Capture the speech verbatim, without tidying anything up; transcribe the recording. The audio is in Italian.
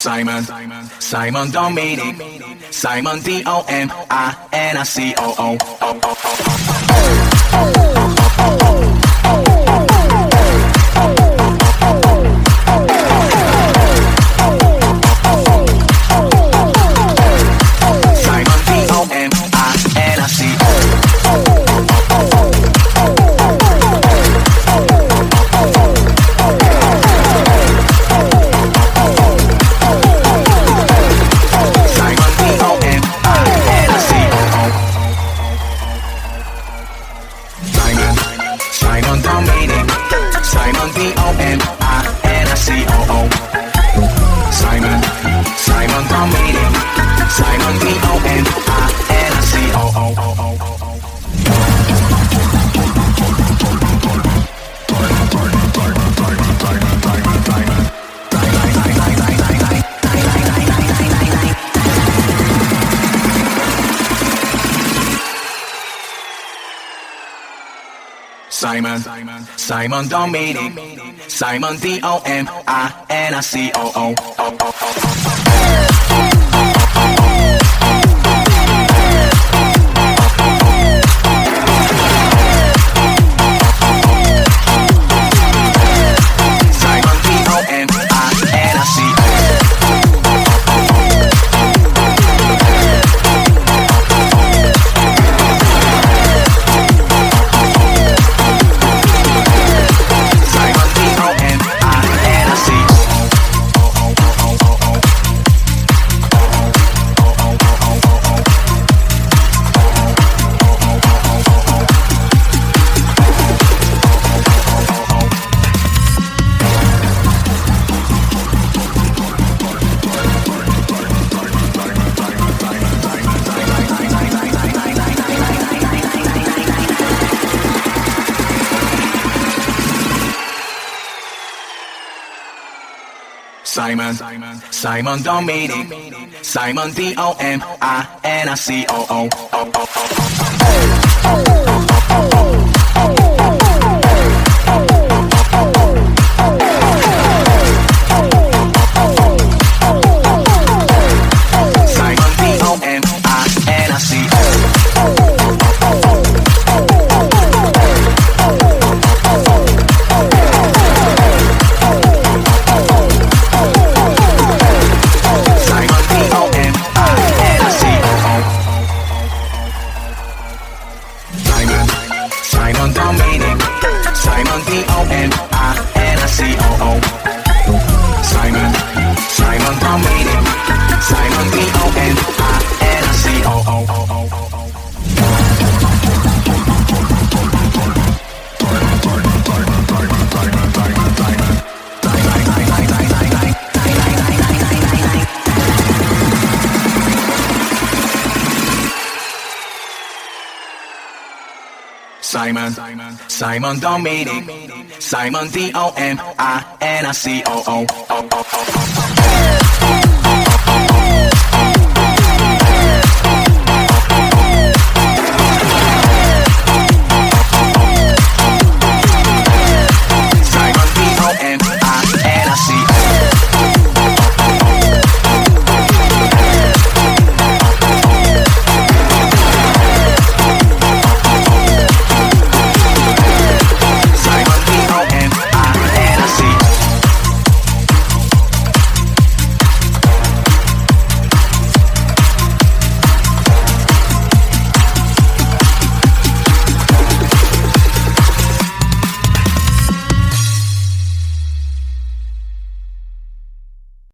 Simon, Simon Dominic, Simon D O M I N I C O O. Simon D O M I N I C O. Simon Dominic, Simon D O M I N I C O O. Simon, Simon Dominic, Simon D O M I N I C O O. Simon, Simon Dominic, Simon D O M I N I C O O. Simon D O M I N I C O. Simon, Simon Dominic, Simon D O M I N I C O O. Simon D O M I N I C O. Simon Dominic, Simon D O M I N I C O O. Simon, Simon Dominic, Simon D O M I N I C O O. Simon, Simon Dominic, Simon D O M I N I C O O.